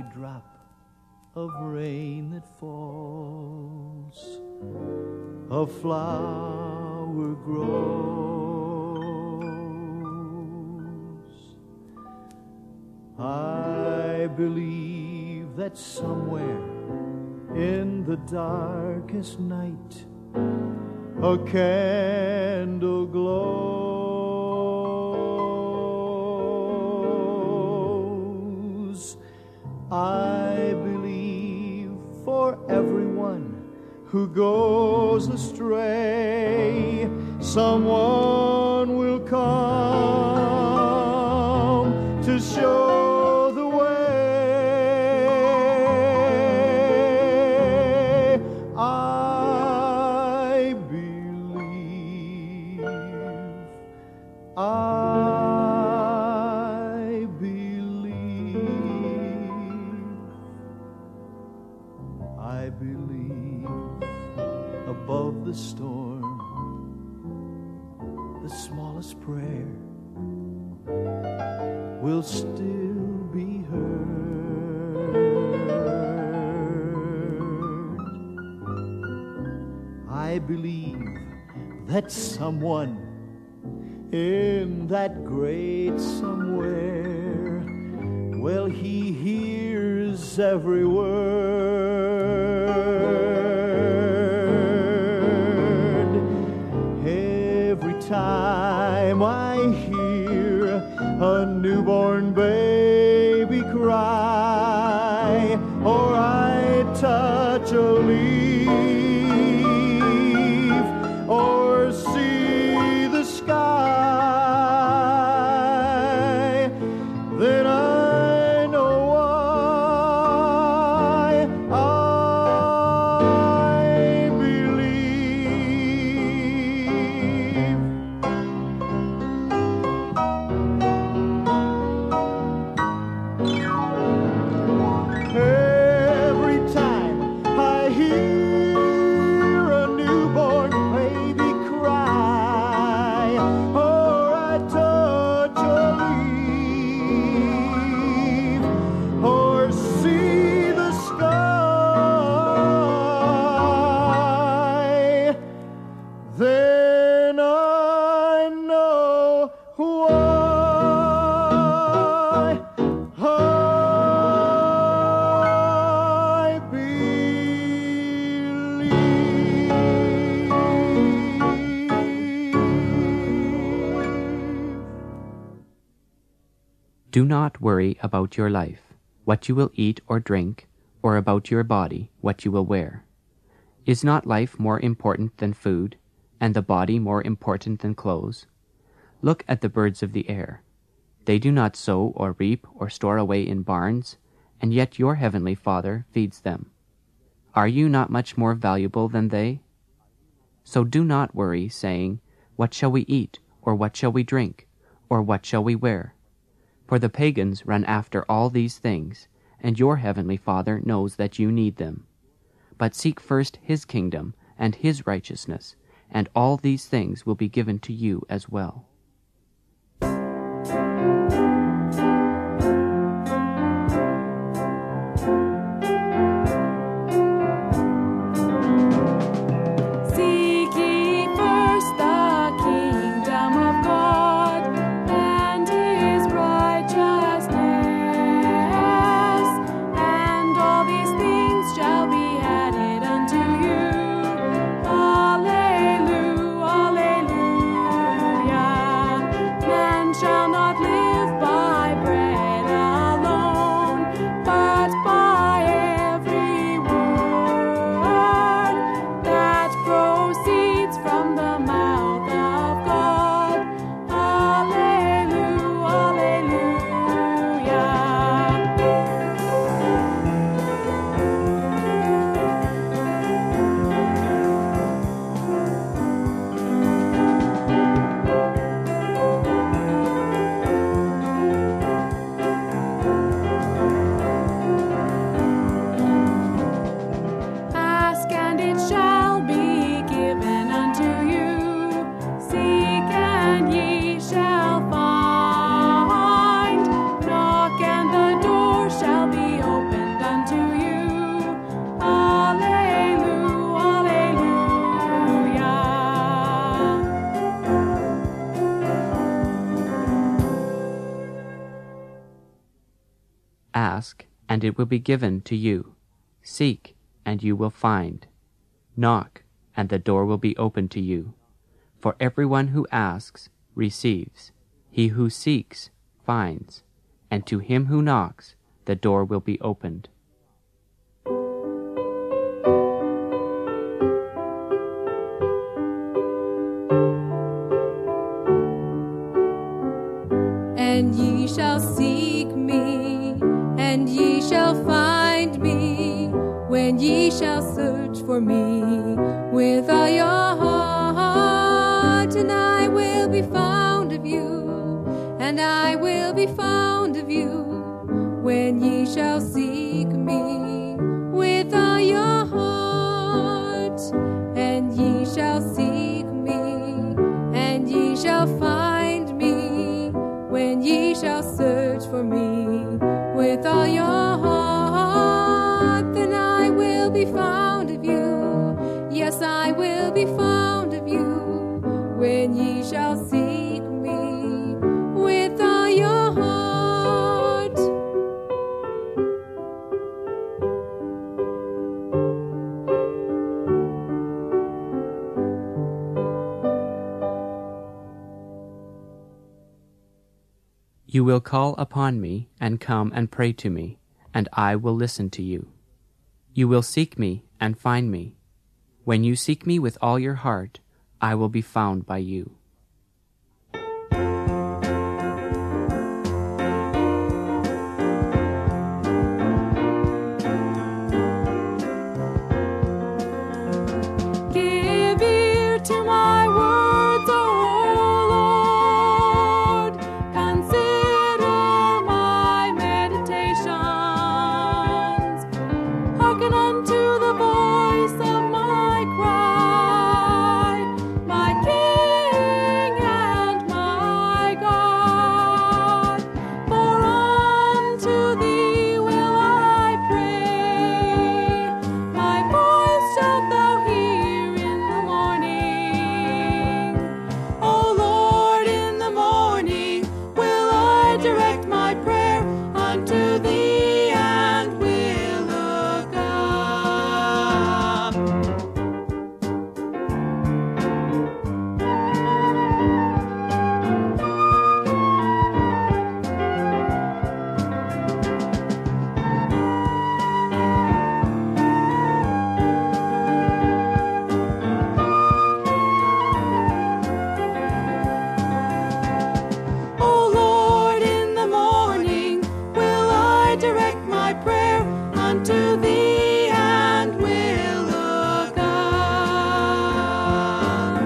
drop of rain that falls, a flower grows. I believe that somewhere in the darkest night a candle glows. I believe for everyone who goes astray, someone will come to show the way. I believe. I believe above the storm, the smallest prayer will still be heard. I believe that someone in that great somewhere, well, he hears every word. Every time I hear a newborn baby cry, or I touch a leaf, or see the sky, then I know why I believe. Every time I hear a newborn baby cry, or I touch a leaf, or see the sky, then I know why I believe. Do not worry about your life, what you will eat or drink, or about your body, what you will wear. Is not life more important than food, and the body more important than clothes? Look at the birds of the air. They do not sow or reap or store away in barns, and yet your heavenly Father feeds them. Are you not much more valuable than they? So do not worry, saying, "What shall we eat, or what shall we drink, or what shall we wear?" For the pagans run after all these things, and your heavenly Father knows that you need them. But seek first his kingdom and his righteousness, and all these things will be given to you as well. Seek ye first the kingdom of God and his righteousness, and all these things shall be added unto you. Alleluia, alleluia. Ask, and it will be given to you. Seek, and you will find. Knock, and the door will be opened to you. For everyone who asks receives. He who seeks finds. And to him who knocks, the door will be opened. And ye shall seek me, and ye shall find me, when ye shall search for me with all your heart. And I will be found of you, and I will be found of you, when ye shall seek me with all your heart. And ye shall seek me, and ye shall find me, when ye shall search for me with all your heart. Then I will be found of you, yes, I will be found of you, when ye shall seek me with all your heart. You will call upon me and come and pray to me, and I will listen to you. You will seek me and find me. When you seek me with all your heart, I will be found by you. Give ear to my words, O Lord. Consider my meditations. Hearken unto the voice of my cry, my King and my God. For unto thee will I pray. My voice shalt thou hear in the morning. O Lord, in the morning will I direct my prayer unto thee, and will look up. O Lord, in the morning will I direct my prayer unto thee, and will look up.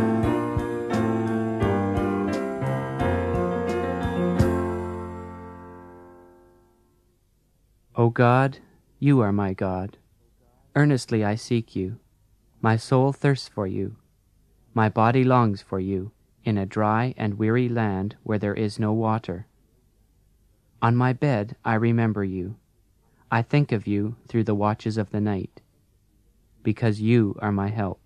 O God, you are my God. Earnestly I seek you. My soul thirsts for you. My body longs for you, in a dry and weary land where there is no water. On my bed I remember you. I think of you through the watches of the night, because you are my help.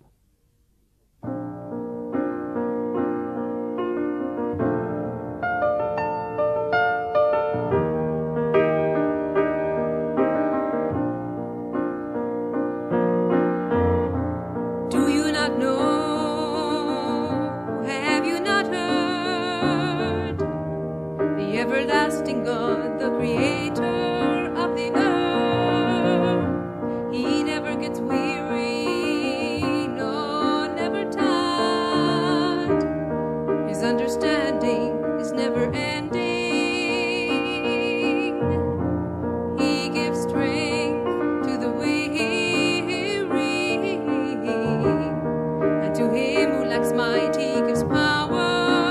Do you not know? Have you not heard? The everlasting God, the creator of the earth, he never gets weary, no, never tired. His understanding is never ending. He gives strength to the weary, and to him who lacks might he gives power.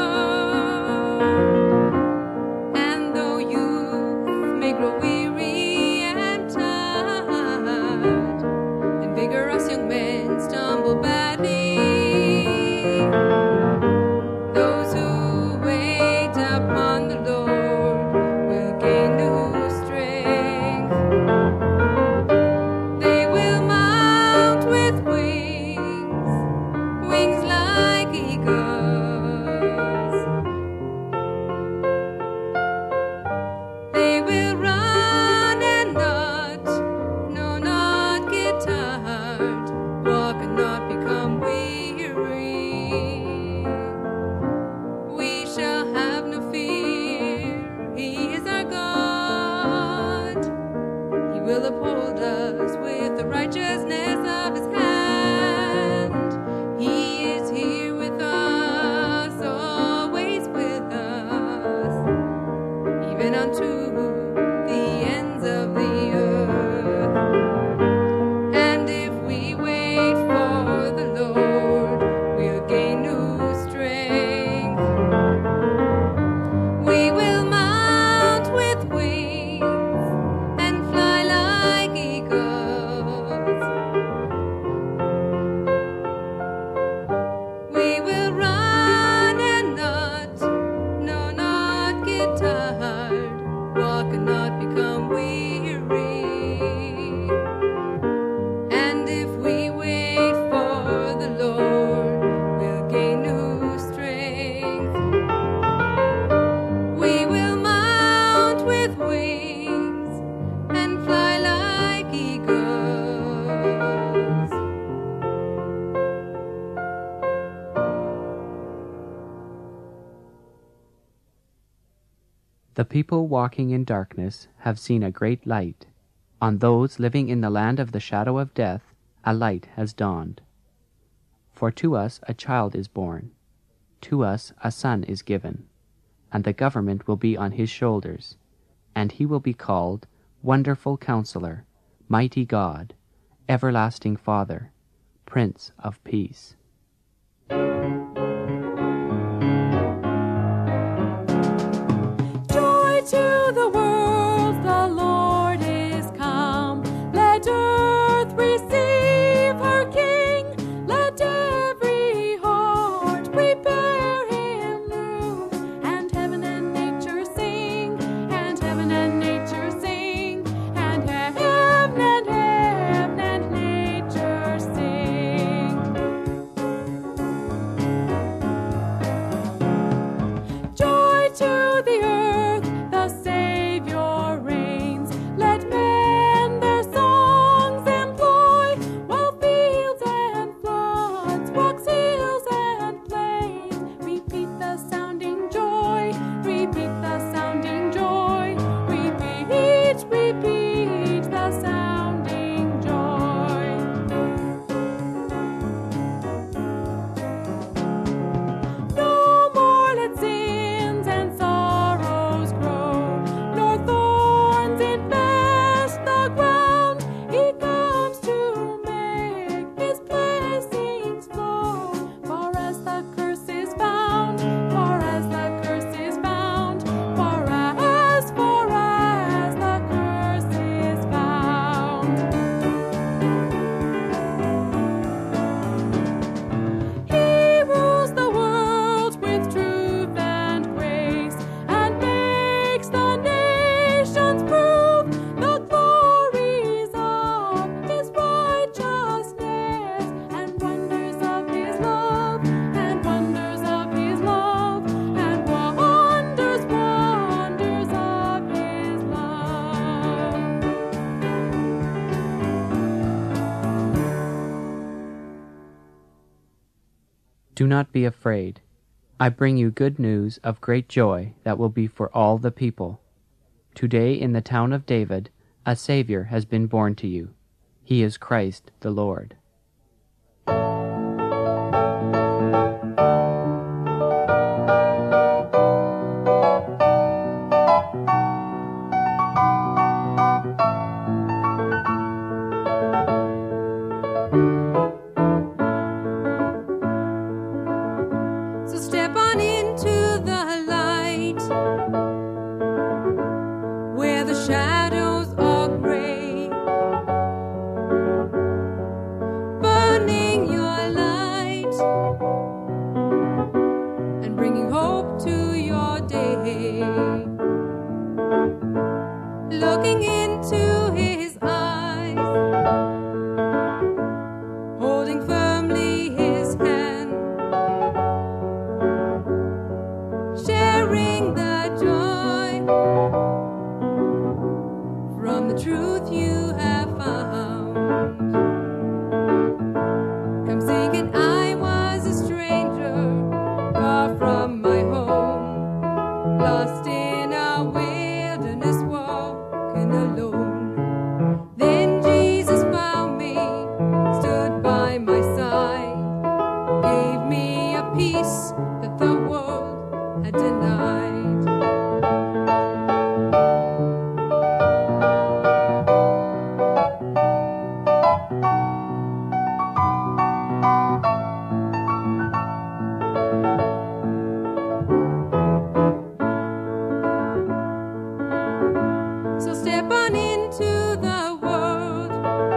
And though youth may grow weary and tired, and vigorous young men stumble badly, those who The people walking in darkness have seen a great light. On those living in the land of the shadow of death, a light has dawned. For to us a child is born, to us a son is given, and the government will be on his shoulders, and he will be called Wonderful Counselor, Mighty God, Everlasting Father, Prince of Peace. Joy to the world, the Lord is come. Let earth receive her King. Let every heart prepare him room. And heaven and nature sing, and heaven and nature sing, and heaven and nature sing. Joy to the earth, the Savior reigns. Let men their songs employ, while fields and floods, rocks, hills, and plains repeat the sounding joy, repeat the sounding joy, repeat, repeat the sounding joy. No more let sins and sorrows grow, nor thorns infest the ground. He comes to make his blessings flow. For as the curse is found, for as the curse is found, for as the curse is found. He rules the world with truth and grace, and makes the nations prove the glories of his righteousness, and wonders of his love, and wonders of his love, and wonders of his love. Do not be afraid. I bring you good news of great joy that will be for all the people. Today in the town of David, a Savior has been born to you. He is Christ the Lord. So step on into the light, where the shadows are gray, burning your light and bringing hope to your day. Looking into his eyes, holding firmly his hand, sharing the joy from the truth you have found. Come singing, I was a stranger, far from my home, lost in a wilderness, walking alone. Then Jesus found me, stood by my side, gave me a peace that the world had denied. So step on into the world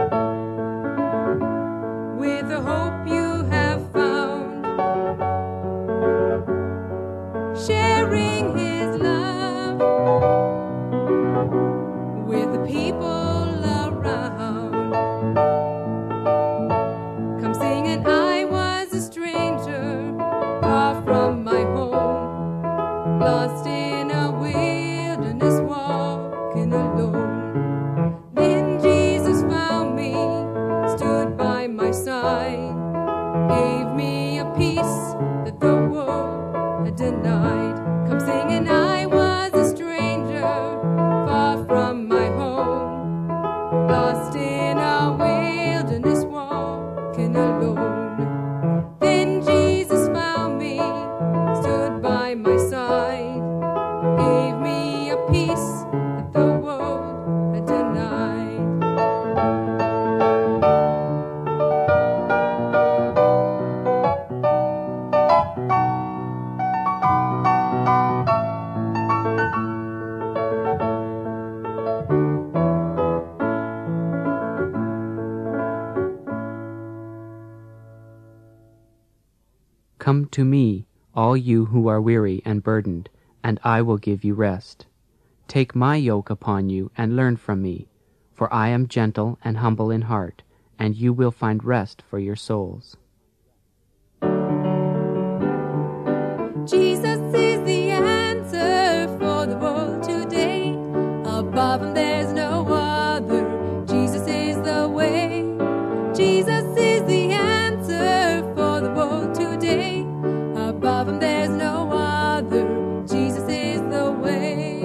with the hope you have found, sharing his love with the people around. Come singing, I was a stranger, far from my home, lost in a wilderness, walking alone. Then Jesus found me, stood by my side, gave me a peace that the world had denied. Come singing, I was a stranger, Come to me, all you who are weary and burdened, and I will give you rest. Take my yoke upon you and learn from me, for I am gentle and humble in heart, and you will find rest for your souls. Jesus is the answer for the world today. Above him there's no other. Jesus is the way. Jesus is the answer for the world today. Above him there's no other. Jesus is the way.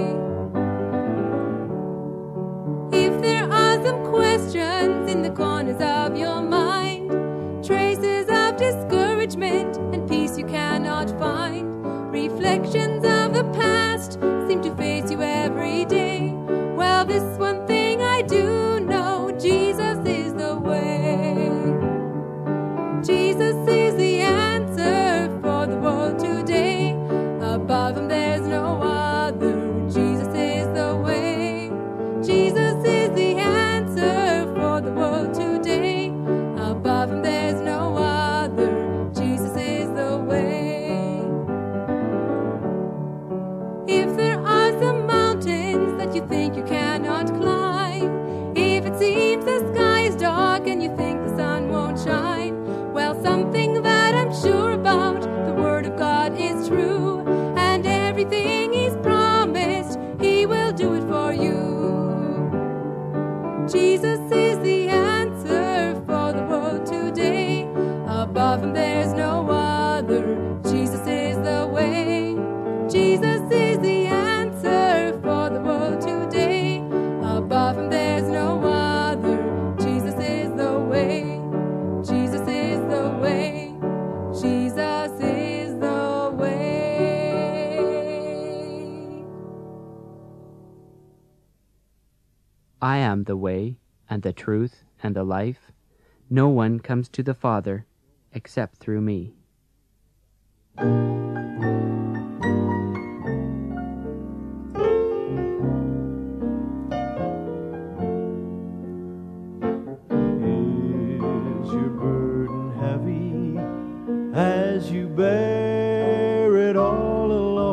If there are some questions in the corners of your mind, traces of discouragement and peace you cannot find, reflections of the past seem to face you every day. Well, this one thing I do know, Jesus is the way. Jesus is the answer for the world today. Above him there's no other. Jesus is the way. Jesus is the answer for the world today. Above him there's no other. Jesus is the way. If there are some mountains that you think you cannot climb, if it seems the sky is dark and you think the sun won't shine, well, something that I'm sure about, the word of God is true, and everything he's promised, he will do it for you. Jesus is the answer for the world today. Above him there's no other. Jesus is the way. Jesus is the answer for the world today. Above him there's no other. Jesus is the way. Jesus is the way. Jesus is the way. I am the way, and the truth, and the life. No one comes to the Father except through me. Is your burden heavy as you bear it all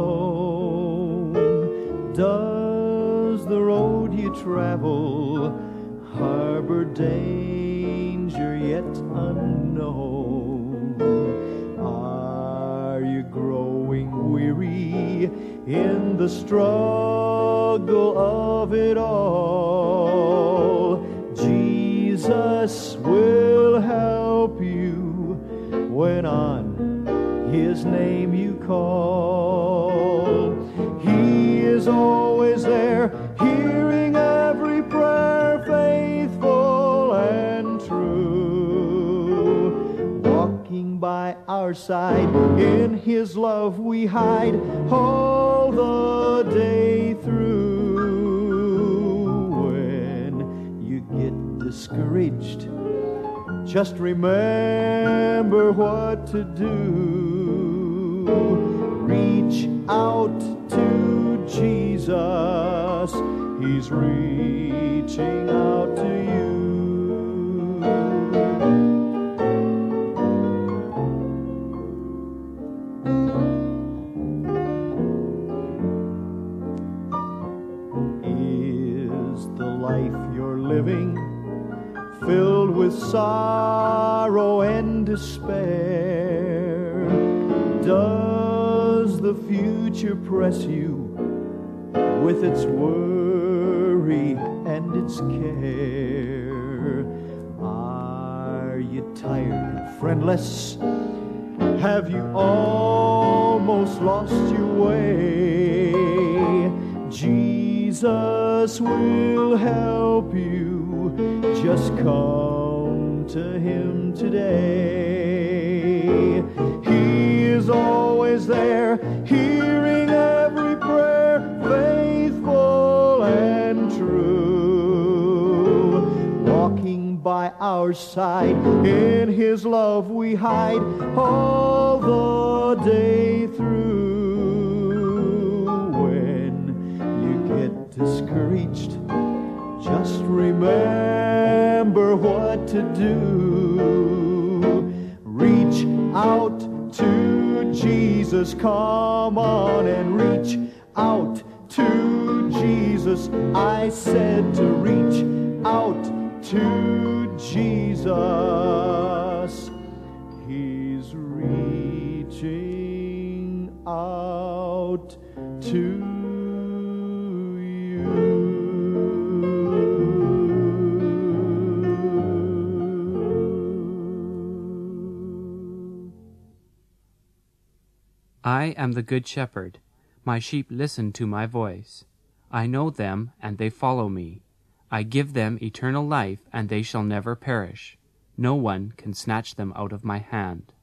alone? Does the road you travel harbor danger yet unknown? Are you growing weary in the struggle of it all? Jesus will help you when on his name you call. He is always there, hearing every prayer, faithful and true. Walking by our side, in his love we hide all the day through. When you get discouraged, just remember what to do. Reach out to Jesus. He's reaching out to you. Is the life you're living filled with sorrow and despair? Does the future press you with its worry and its care? Are you tired and friendless? Have you almost lost your way? Jesus will help you. Just come to him today. He is always there, hearing every prayer, faithful and true. Walking by our side, in his love we hide all the day through. When you get discouraged, just remember what to do. Reach out to Jesus, come on and reach out to Jesus. I said to reach out to Jesus. He's reaching out to I am the good shepherd. My sheep listen to my voice. I know them, and they follow me. I give them eternal life, and they shall never perish. No one can snatch them out of my hand.